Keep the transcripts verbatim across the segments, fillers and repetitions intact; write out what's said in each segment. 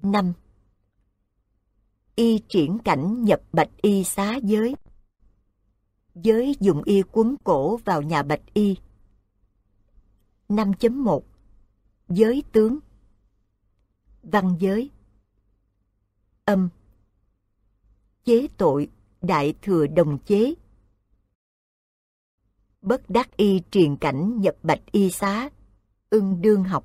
năm. Y triển cảnh nhập bạch y xá giới. Giới dùng y quấn cổ vào nhà bạch y. năm chấm một. Giới tướng. Văn giới. Âm. Chế tội, đại thừa đồng chế. Bất đắc y truyền cảnh nhập bạch y xá, ưng đương học.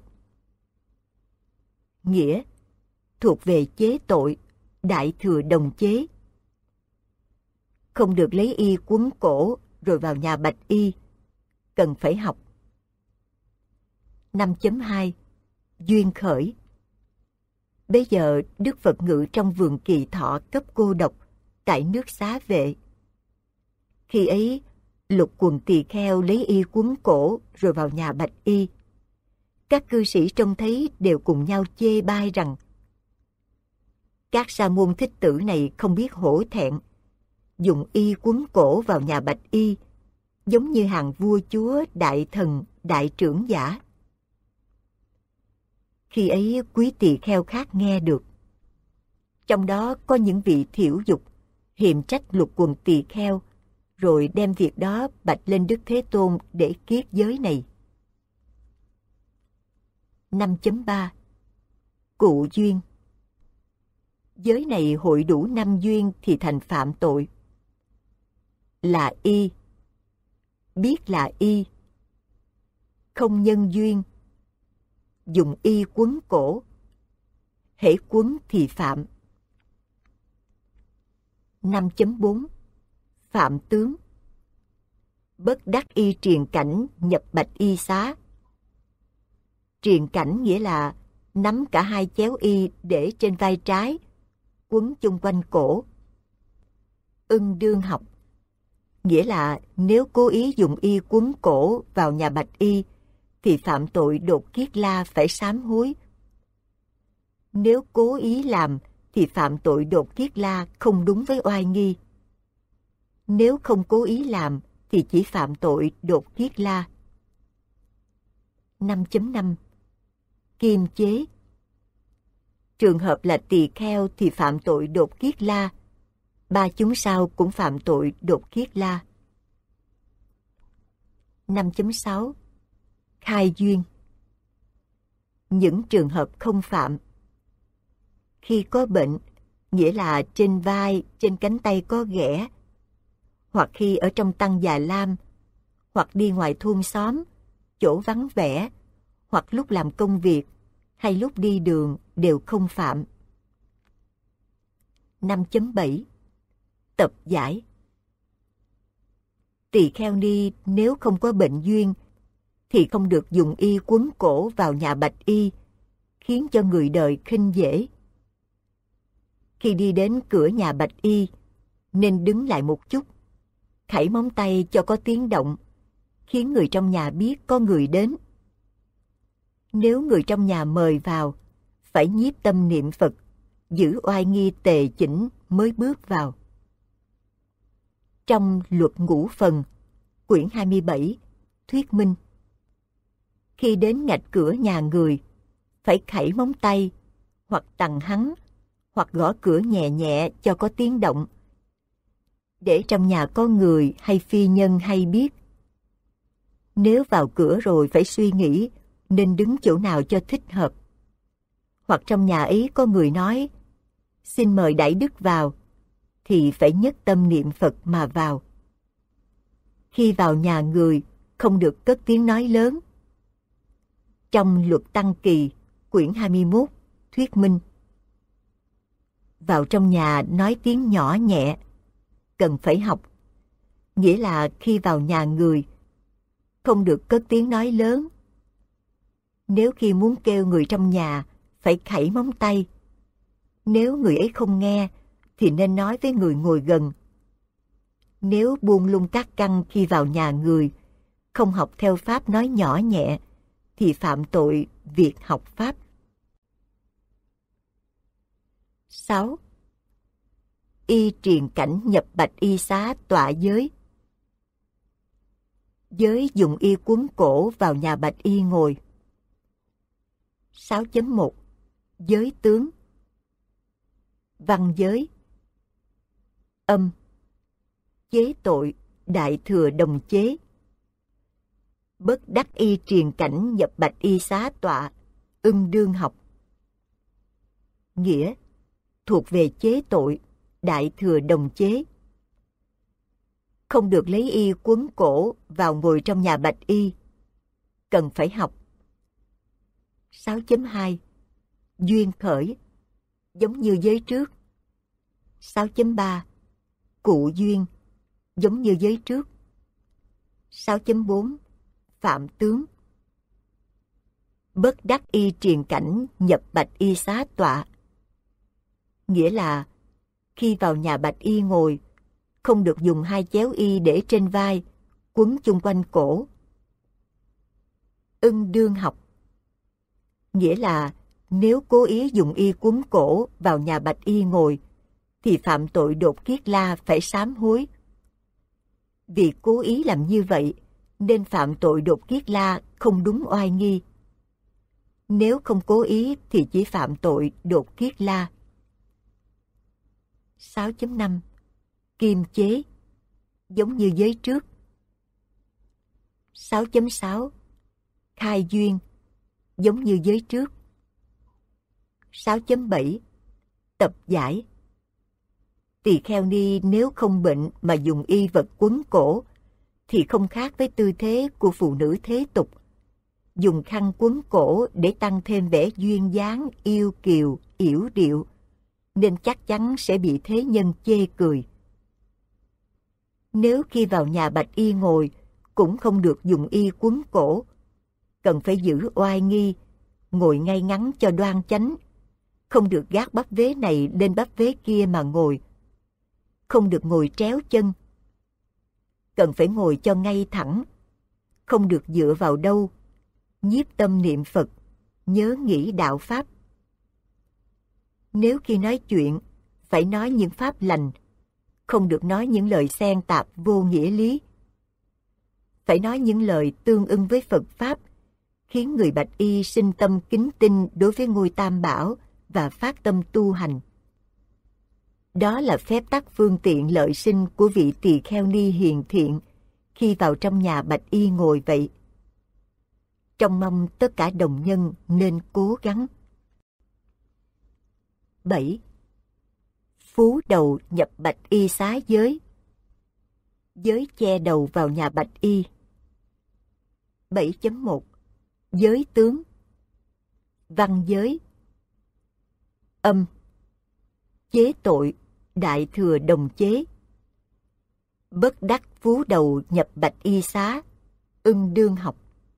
Nghĩa, thuộc về chế tội, đại thừa đồng chế. Không được lấy y quấn cổ rồi vào nhà bạch y, cần phải học. năm chấm hai. Duyên khởi. Bây giờ Đức Phật ngự trong vườn Kỳ Thọ cấp cô độc tại nước Xá Vệ. Khi ấy, lục quần tỳ kheo lấy y quấn cổ rồi vào nhà bạch y. Các cư sĩ trông thấy đều cùng nhau chê bai rằng các sa môn thích tử này không biết hổ thẹn, dùng y quấn cổ vào nhà bạch y, giống như hàng vua chúa, đại thần, đại trưởng giả. Khi ấy quý tỳ kheo khác nghe được. Trong đó có những vị thiểu dục, hiềm trách lục quần tỳ kheo, rồi đem việc đó bạch lên Đức Thế Tôn để kiết giới này. năm chấm ba. Cụ duyên. Giới này hội đủ năm duyên thì thành phạm tội. Là y. Biết là y. Không nhân duyên. Dùng y quấn cổ. Hễ quấn thì phạm. năm chấm bốn. Phạm tướng. Bất đắc y truyền cảnh nhập bạch y xá. Truyền cảnh nghĩa là nắm cả hai chéo y để trên vai trái, quấn chung quanh cổ. Ưng đương học. Nghĩa là nếu cố ý dùng y quấn cổ vào nhà bạch y, thì phạm tội đột kiết la phải sám hối. Nếu cố ý làm, thì phạm tội đột kiết la không đúng với oai nghi. Nếu không cố ý làm, thì chỉ phạm tội đột kiết la. năm chấm năm. Kiềm chế. Trường hợp là tỳ kheo thì phạm tội đột kiết la. Ba chúng sao cũng phạm tội đột kiết la. năm chấm sáu. Khai duyên. Những trường hợp không phạm. Khi có bệnh, nghĩa là trên vai, trên cánh tay có ghẻ, hoặc khi ở trong tăng già lam, hoặc đi ngoài thôn xóm, chỗ vắng vẻ, hoặc lúc làm công việc, hay lúc đi đường đều không phạm. năm chấm bảy. Tập giải. Tỳ kheo ni nếu không có bệnh duyên, thì không được dùng y quấn cổ vào nhà bạch y, khiến cho người đời khinh dễ. Khi đi đến cửa nhà bạch y, nên đứng lại một chút, khẩy móng tay cho có tiếng động, khiến người trong nhà biết có người đến. Nếu người trong nhà mời vào, phải nhiếp tâm niệm Phật, giữ oai nghi tề chỉnh mới bước vào. Trong Luật Ngũ Phần, quyển hai mươi bảy, thuyết minh. Khi đến ngạch cửa nhà người, phải khẩy móng tay, hoặc tằng hắn, hoặc gõ cửa nhẹ nhẹ cho có tiếng động, để trong nhà có người hay phi nhân hay biết. Nếu vào cửa rồi phải suy nghĩ nên đứng chỗ nào cho thích hợp. Hoặc trong nhà ấy có người nói, xin mời đãi đức vào, thì phải nhất tâm niệm Phật mà vào. Khi vào nhà người, không được cất tiếng nói lớn. Trong Luật Tăng Kỳ, quyển hai mươi mốt, thuyết minh. Vào trong nhà nói tiếng nhỏ nhẹ, cần phải học. Nghĩa là khi vào nhà người, không được cất tiếng nói lớn. Nếu khi muốn kêu người trong nhà, phải khẩy móng tay. Nếu người ấy không nghe, thì nên nói với người ngồi gần. Nếu buông lung các căn khi vào nhà người, không học theo pháp nói nhỏ nhẹ, thì phạm tội việc học pháp. sáu. Y truyền cảnh nhập bạch y xá tọa giới. Giới dùng y quấn cổ vào nhà bạch y ngồi. sáu chấm một. Giới tướng. Văn giới. Âm. Chế tội, đại thừa đồng chế. Bất đắc y triền cảnh nhập bạch y xá tọa, ưng đương học. Nghĩa, thuộc về chế tội, đại thừa đồng chế. Không được lấy y quấn cổ vào ngồi trong nhà bạch y, cần phải học. sáu chấm hai. Duyên khởi, giống như giới trước. sáu chấm ba. Cụ duyên, giống như giới trước. sáu chấm bốn. Phạm tướng. Bất đắc y triền cảnh nhập bạch y xá tọa. Nghĩa là khi vào nhà bạch y ngồi, không được dùng hai chéo y để trên vai, quấn chung quanh cổ. Ưng đương học. Nghĩa là nếu cố ý dùng y quấn cổ vào nhà bạch y ngồi, thì phạm tội đột kiết la phải sám hối. Vì cố ý làm như vậy, nên phạm tội đột kiết la không đúng oai nghi. Nếu không cố ý thì chỉ phạm tội đột kiết la. sáu chấm năm. Kim chế, giống như giới trước. sáu chấm sáu. Khai duyên, giống như giới trước. sáu chấm bảy. Tập giải. Tỳ kheo ni nếu không bệnh mà dùng y vật quấn cổ, thì không khác với tư thế của phụ nữ thế tục. Dùng khăn quấn cổ để tăng thêm vẻ duyên dáng, yêu kiều, yểu điệu, nên chắc chắn sẽ bị thế nhân chê cười. Nếu khi vào nhà bạch y ngồi, cũng không được dùng y quấn cổ, cần phải giữ oai nghi, ngồi ngay ngắn cho đoan chánh, không được gác bắp vế này lên bắp vế kia mà ngồi, không được ngồi tréo chân, cần phải ngồi cho ngay thẳng, không được dựa vào đâu, nhiếp tâm niệm Phật, nhớ nghĩ đạo Pháp. Nếu khi nói chuyện, phải nói những pháp lành, không được nói những lời xen tạp vô nghĩa lý. Phải nói những lời tương ưng với Phật Pháp, khiến người bạch y sinh tâm kính tinh đối với ngôi Tam Bảo và phát tâm tu hành. Đó là phép tắc phương tiện lợi sinh của vị tỳ kheo ni hiền thiện khi vào trong nhà bạch y ngồi vậy. Trông mong tất cả đồng nhân nên cố gắng. bảy. Phú đầu nhập bạch y xá giới. Giới che đầu vào nhà bạch y. bảy chấm một. Giới tướng. Văn giới. Âm. Chế tội, đại thừa đồng chế. Bất đắc phú đầu nhập bạch y xá, ưng đương học.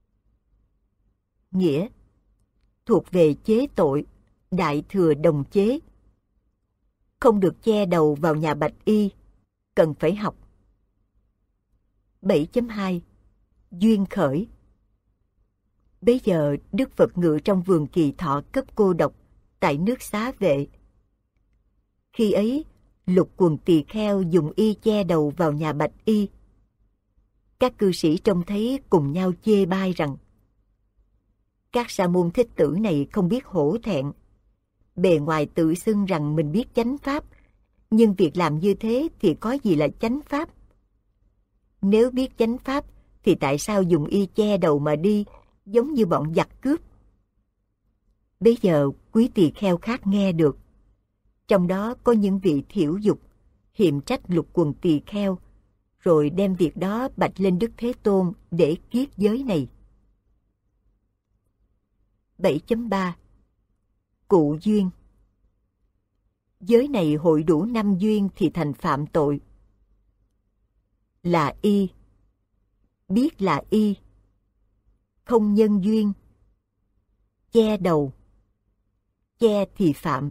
Nghĩa, thuộc về chế tội, đại thừa đồng chế. Không được che đầu vào nhà bạch y, cần phải học. bảy chấm hai. Duyên khởi. Bấy giờ Đức Phật ngự trong vườn Kỳ Thọ cấp cô độc tại nước Xá Vệ. Khi ấy, lục quần tỳ kheo dùng y che đầu vào nhà bạch y. Các cư sĩ trông thấy cùng nhau chê bai rằng các sa môn thích tử này không biết hổ thẹn. Bề ngoài tự xưng rằng mình biết chánh pháp, nhưng việc làm như thế thì có gì là chánh pháp? Nếu biết chánh pháp thì tại sao dùng y che đầu mà đi, giống như bọn giặc cướp? Bây giờ quý tỳ kheo khác nghe được, trong đó có những vị thiểu dục, hiềm trách lục quần tỳ kheo, rồi đem việc đó bạch lên Đức Thế Tôn để kiết giới này. bảy chấm ba. Cụ duyên. Giới này hội đủ năm duyên thì thành phạm tội. Là y, biết là y, không nhân duyên, che đầu, che thì phạm.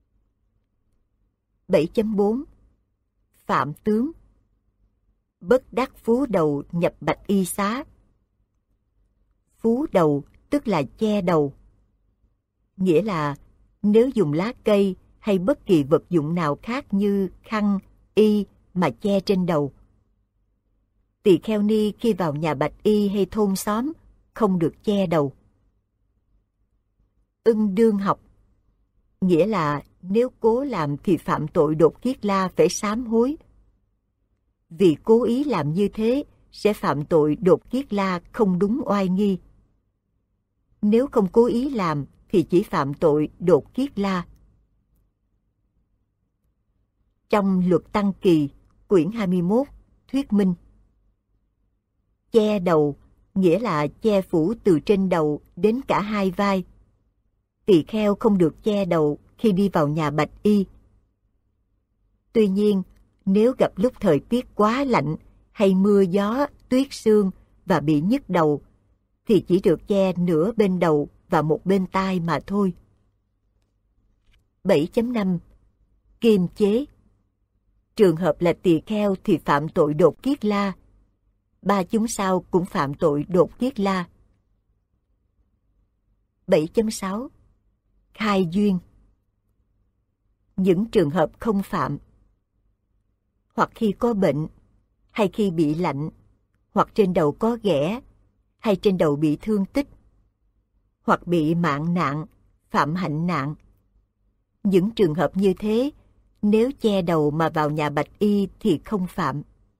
bảy chấm bốn. Phạm tướng. Bất đắc phú đầu nhập bạch y xá. Phú đầu tức là che đầu. Nghĩa là nếu dùng lá cây hay bất kỳ vật dụng nào khác như khăn, y mà che trên đầu. Tỳ kheo ni khi vào nhà bạch y hay thôn xóm không được che đầu. Ưng đương học. Nghĩa là nếu cố làm thì phạm tội đột kiết la phải sám hối. Vì cố ý làm như thế sẽ phạm tội đột kiết la không đúng oai nghi. Nếu không cố ý làm thì chỉ phạm tội đột kiết la. Trong Luật Tăng Kỳ, quyển hai mươi mốt, thuyết minh. Che đầu nghĩa là che phủ từ trên đầu đến cả hai vai. Tỳ kheo không được che đầu khi đi vào nhà bạch y. Tuy nhiên, nếu gặp lúc thời tiết quá lạnh hay mưa gió, tuyết sương và bị nhức đầu, thì chỉ được che nửa bên đầu và một bên tai mà thôi. bảy chấm năm. Kiềm chế. Trường hợp là tỳ kheo thì phạm tội đột kiết la. Ba chúng sao cũng phạm tội đột kiết la. bảy chấm sáu. Khai duyên. Những trường hợp không phạm, hoặc khi có bệnh, hay khi bị lạnh, hoặc trên đầu có ghẻ, hay trên đầu bị thương tích, hoặc bị mạng nạn, phạm hạnh nạn. Những trường hợp như thế, nếu che đầu mà vào nhà bạch y thì không phạm.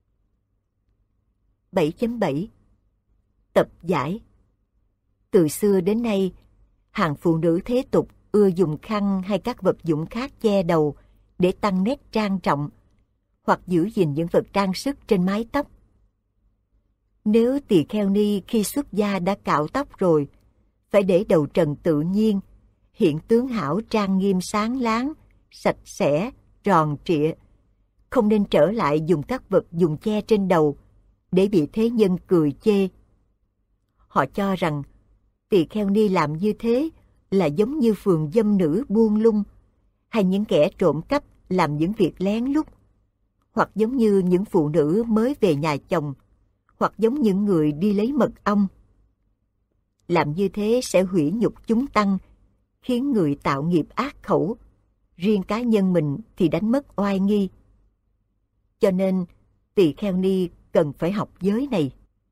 bảy chấm bảy. Tập giải. Từ xưa đến nay, hàng phụ nữ thế tục ưa dùng khăn hay các vật dụng khác che đầu để tăng nét trang trọng, hoặc giữ gìn những vật trang sức trên mái tóc. Nếu tỳ kheo ni khi xuất gia đã cạo tóc rồi, phải để đầu trần tự nhiên, hiện tướng hảo trang nghiêm sáng láng, sạch sẽ, tròn trịa, không nên trở lại dùng các vật dùng che trên đầu để bị thế nhân cười chê. Họ cho rằng tỳ kheo ni làm như thế là giống như phường dâm nữ buông lung, hay những kẻ trộm cắp làm những việc lén lút, hoặc giống như những phụ nữ mới về nhà chồng, hoặc giống những người đi lấy mật ong. Làm như thế sẽ hủy nhục chúng tăng, khiến người tạo nghiệp ác khẩu, riêng cá nhân mình thì đánh mất oai nghi. Cho nên, tỳ kheo ni cần phải học giới này.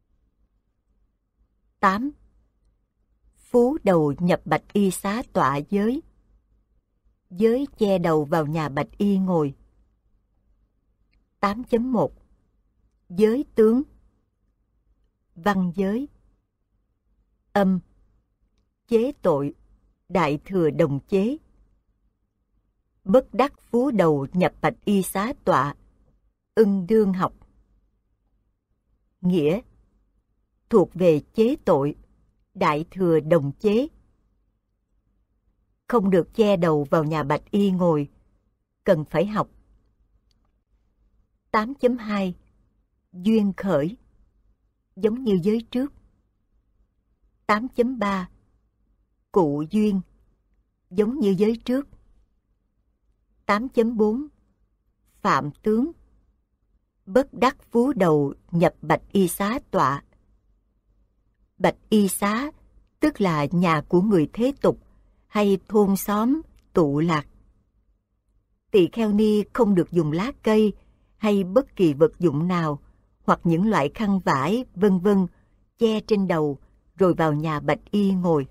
tám. Phú đầu nhập bạch y xá tọa giới. Giới che đầu vào nhà bạch y ngồi. tám chấm một. Giới tướng. Văn giới. Âm. Chế tội. Đại thừa đồng chế. Bất đắc phú đầu nhập bạch y xá tọa. Ưng đương học. Nghĩa. Thuộc về chế tội. Đại thừa đồng chế. Không được che đầu vào nhà bạch y ngồi. Cần phải học. tám chấm hai. Duyên khởi. Giống như giới trước. tám chấm ba. Cụ duyên. Giống như giới trước. tám chấm bốn. Phạm tướng. Bất đắc phú đầu nhập bạch y xá tọa. Bạch y xá tức là nhà của người thế tục hay thôn xóm tụ lạc. Tỳ kheo ni không được dùng lá cây hay bất kỳ vật dụng nào hoặc những loại khăn vải vân vân che trên đầu rồi vào nhà bạch y ngồi.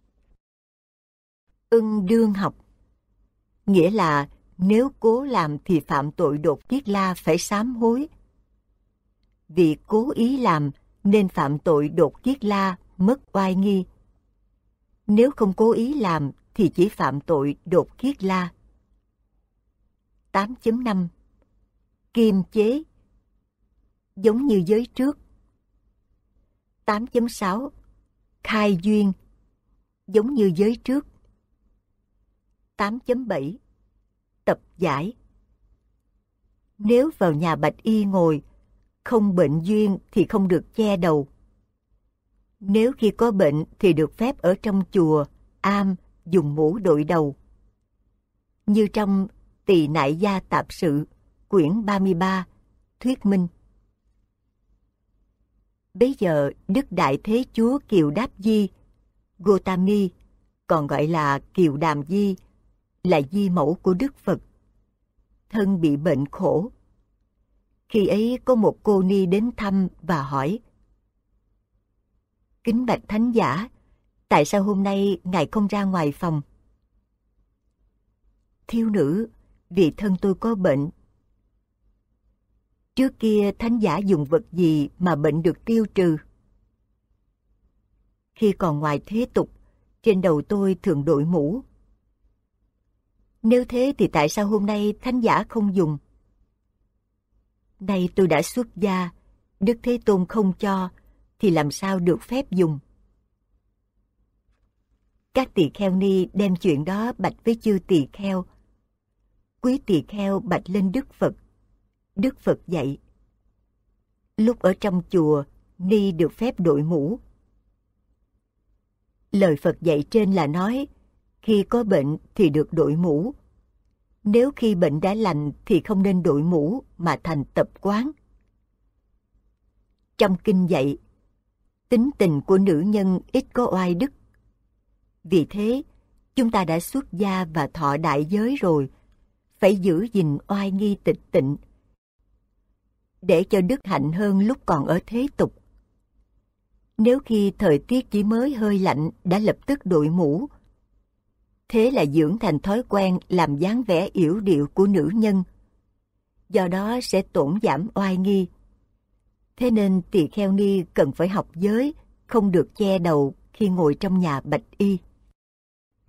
Ưng đương học nghĩa là nếu cố làm thì phạm tội đột kiết la phải sám hối. Vì cố ý làm nên phạm tội đột kiết la mất oai nghi. Nếu không cố ý làm thì chỉ phạm tội đột kiết la. tám chấm năm. Kiềm chế. Giống như giới trước. tám chấm sáu. Khai duyên. Giống như giới trước. tám chấm bảy. Tập giải. Nếu vào nhà bạch y ngồi, không bệnh duyên thì không được che đầu. Nếu khi có bệnh thì được phép ở trong chùa, am, dùng mũ đội đầu. Như trong Tỳ Nại Gia Tạp Sự, quyển ba mươi ba, thuyết minh. Bấy giờ Đức Đại Thế Chúa Kiều Đáp Di, Gotami, còn gọi là Kiều Đàm Di, là di mẫu của Đức Phật. Thân bị bệnh khổ. Khi ấy có một cô ni đến thăm và hỏi: Kính bạch thánh giả, tại sao hôm nay Ngài không ra ngoài phòng? thiếu nữ, vì thân tôi có bệnh. Trước kia thánh giả dùng vật gì mà bệnh được tiêu trừ? Khi còn ngoài thế tục, trên đầu tôi thường đội mũ. Nếu thế thì tại sao hôm nay thánh giả không dùng? Nay tôi đã xuất gia, Đức Thế Tôn không cho, thì làm sao được phép dùng? Các tỳ kheo ni đem chuyện đó bạch với chư tỳ kheo. Quý tỳ kheo bạch lên Đức Phật. Đức Phật dạy: lúc ở trong chùa, ni được phép đội mũ. Lời Phật dạy trên là nói, khi có bệnh thì được đội mũ. Nếu khi bệnh đã lành thì không nên đội mũ mà thành tập quán. Trong kinh dạy, tính tình của nữ nhân ít có oai đức. Vì thế, chúng ta đã xuất gia và thọ đại giới rồi, phải giữ gìn oai nghi tịch tịnh, để cho đức hạnh hơn lúc còn ở thế tục. Nếu khi thời tiết chỉ mới hơi lạnh đã lập tức đội mũ, thế là dưỡng thành thói quen làm dáng vẻ yểu điệu của nữ nhân. Do đó sẽ tổn giảm oai nghi. Thế nên tỳ kheo ni cần phải học giới, không được che đầu khi ngồi trong nhà bạch y.